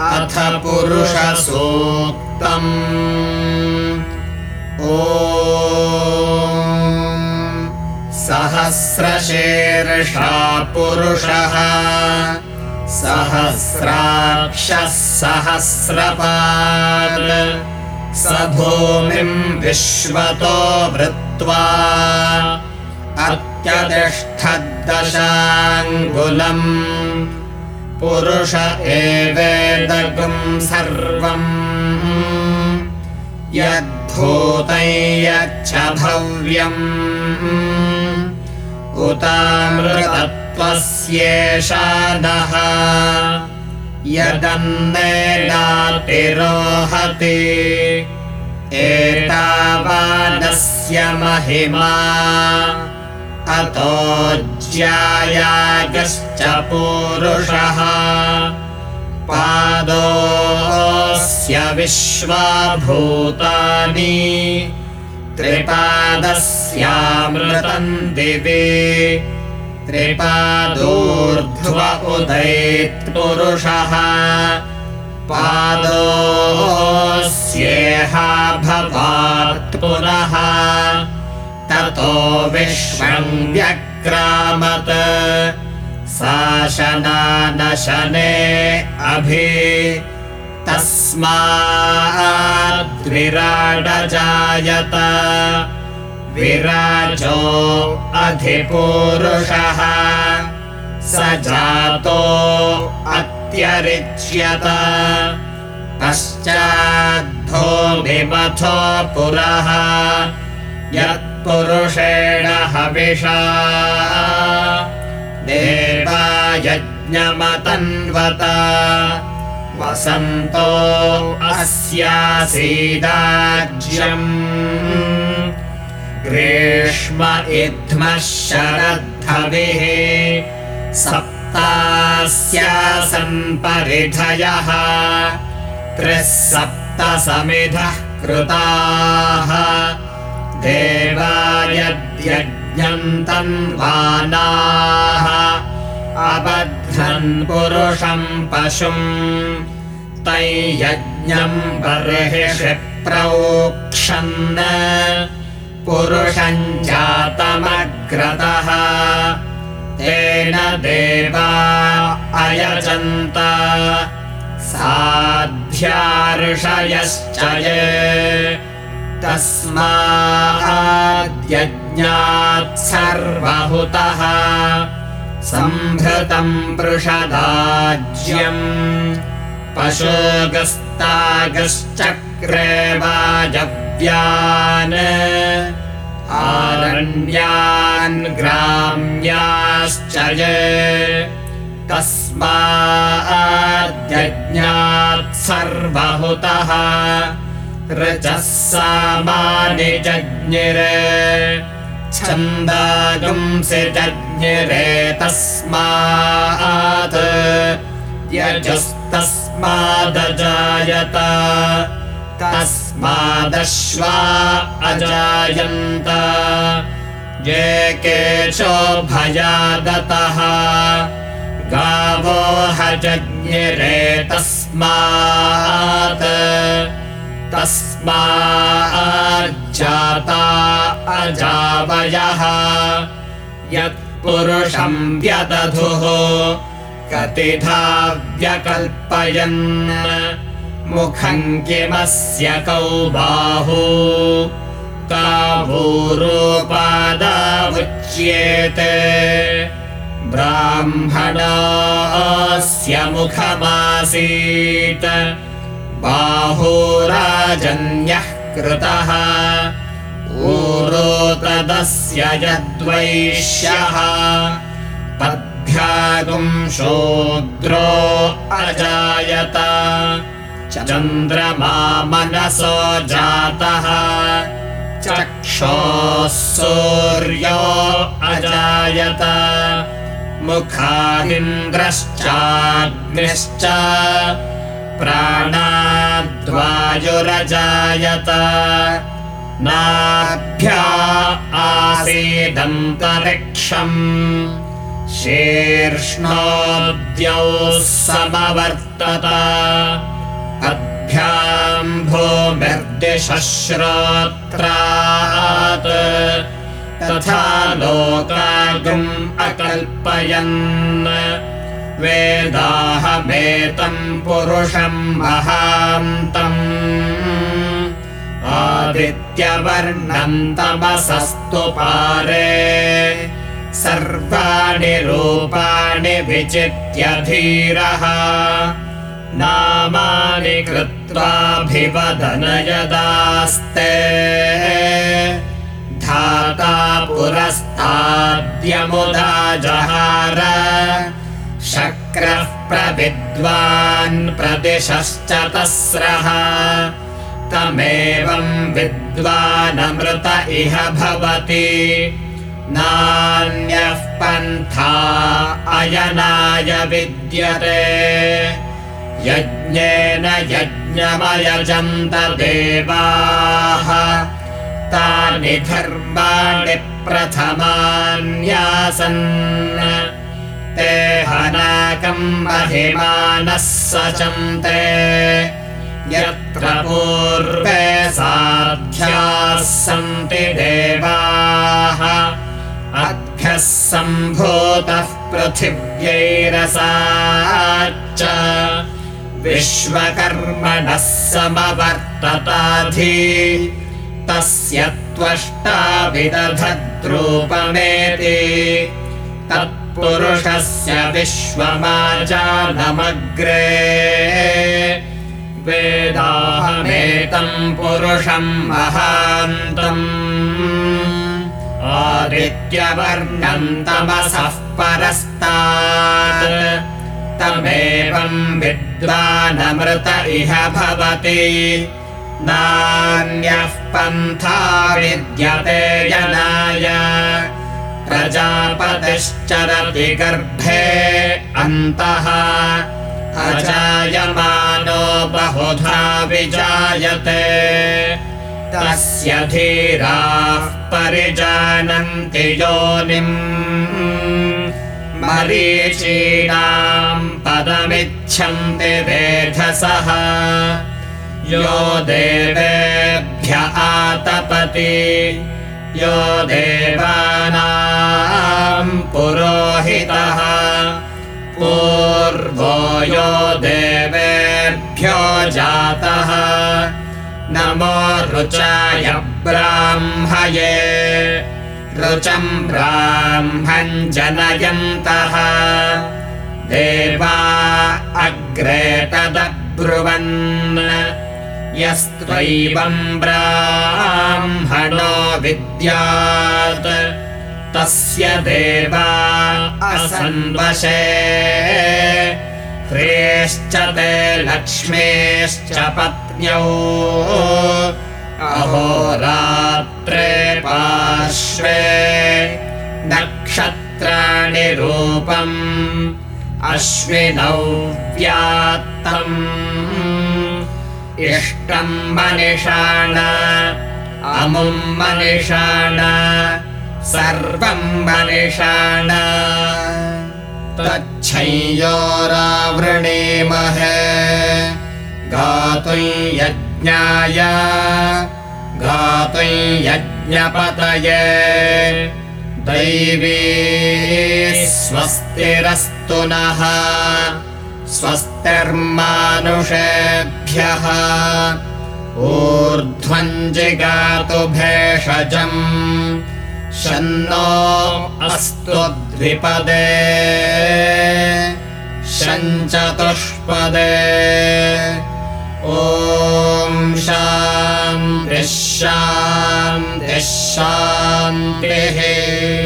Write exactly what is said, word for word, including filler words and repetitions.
अथ पुरुषसूक्तम्। ॐ सहस्रशीर्षा पुरुषः सहस्राक्षः सहस्रपात् स भूमिम् विश्वतो वृत्वा अत्यतिष्ठद्दशाङ्गुलम् पुरुष एवेदगं सर्वम् यद्भूतं यच्च भव्यम् उतामृतत्वस्येषा नः यदन्नेनातिरोहति एतावानस्य महिमा अतो ज्यायागश्च पूरुषः पादोऽस्य विश्वाभूतानि त्रिपादस्यामृतं दिवि त्रिपादोर्ध्व उदैत्पुरुषः पादोऽस्येहा भवात् पुनः ततो विश्वं व्यक्रामत् शासनानशने अभि तस्माद्विराडजायत विराजो अधिपूरुषः स जातो अत्यरिच्यत पश्चाद्भूमिमथो पुरः यत्पुरुषेण हविषा देवा यज्ञमतन्वत वसन्तो अस्यासीदाज्यम् ग्रीष्म इद्मः शरद्धविः सप्तास्यासन् परिधयः त्रिः सप्तसमिधः कृताः देवा यद्यज्ञम् तन्वानाः अबध्नन् पुरुषम् पशुम् तै यज्ञम् बर्हिषि प्रोक्षन् पुरुषम् जातमग्रतः तेन देवा अयजन्त साध्या ऋषयश्च ये तस्माद्यज्ञात् सर्वहुतः सम्भृतम् पृषदाज्यम् पशोगस्तागश्चक्रे वाजव्यान् आरण्यान् ग्राम्याश्च ये तस्माद्यज्ञात् सर्वहुतः ऋचः सामानि जज्ञिरे छन्दागुंसि जज्ञिरे तस्मात् यजस्तस्मादजायत तस्मादश्वा अजायन्त ये केशोभयादतः गावो हजज्ञिरे तस्मात् तस्माज्जाता अजावयः यत्पुरुषं व्यदधुः कतिधा व्यकल्पयन् मुखं किमस्य कौ बाहु कावूरोपादावुच्येते ब्राह्मणस्य मुखमासीत् बाहुराजन्यः कृतः ऊरोतदस्य यद्वैश्यः पद्भ्यागुं शूद्रो अजायत चन्द्रमा मनसो जातः चक्षोः सूर्यो अजायत मुखादिन्द्रश्चाग्निश्च प्राणाद्वायुरजायत नाभ्या आसीदन्तरिक्षम् शीर्ष्णोद्यौ समवर्तत अभ्याम् भूमिर्दिशश्रोत्रात् तथा लोकागम् अकल्पयन् वेदाहमेतम् पुरुषम् महान्तम् आदित्यवर्णम् तमसस्तु पारे सर्वाणि रूपाणि विचित्य धीरः नामानि कृत्वाभिवदन यदास्ते धाता पुरस्ताद्यमुदा जहार शक्रः प्रविद्वान् प्रदिशश्चतस्रः तमेवम् विद्वानमृत इह भवति नान्यः पन्था अयनाय विद्यते यज्ञेन यज्ञमयजन्त देवाः तानि धर्माणि प्रथमान्यासन् ते हनाकम् महिमानः सचन्ते यत्र पूर्वे साध्याः सन्ति देवाः अद्भ्यः सम्भूतः पृथिव्यैरसाच्च विश्वकर्मणः समवर्तताधि तस्य त्वष्टा विदधद्रूपमेति तत्पुरुषस्य विश्वमाजानमग्रे वेदाहमेतम् पुरुषम् महान्तम् आदित्यवर्णम् तमसः परस्तात् तमेवम् विद्वानमृत इह भवति नान्यः पन्था विद्यते जनाय प्रजापतिश्चरति गर्भे अन्तः अजायमानो बहुधा विजायते तस्य धीराः परिजानन्ति योनिम् मरीचीनाम् पदमिच्छन्ति वेधसः यो देवेभ्य आतपति यो देवानाम् पुरोहितः पूर्वो यो देवेभ्यो जातः नमो रुचाय ब्राह्मये रुचम् ब्राह्मम् जनयन्तः देवा अग्रे तदब्रुवन् यस्त्वैवम् ब्राह्मणो विद्यात् तस्य देवा असन्वशे ह्रीश्च ते लक्ष्मीश्च पत्न्यौ अहोरात्रे पार्श्वे नक्षत्राणि रूपम् अश्विनौ व्यात्तम् इष्टम् मनिषाण अमुम् मनिषाण सर्वम् मनिषाण तच्छंयोरावृणीमहे गातुम् यज्ञाय गातुम् यज्ञपतये दैवी स्वस्तिरस्तु नः स्वस्तिर्मानुषेभ्यः ऊर्ध्वम् जिगातु भेषजम् शन्नो अस्तु द्विपदे शञ्चतुष्पदे ॐ शान्तिः शान्तिः शान्तिः।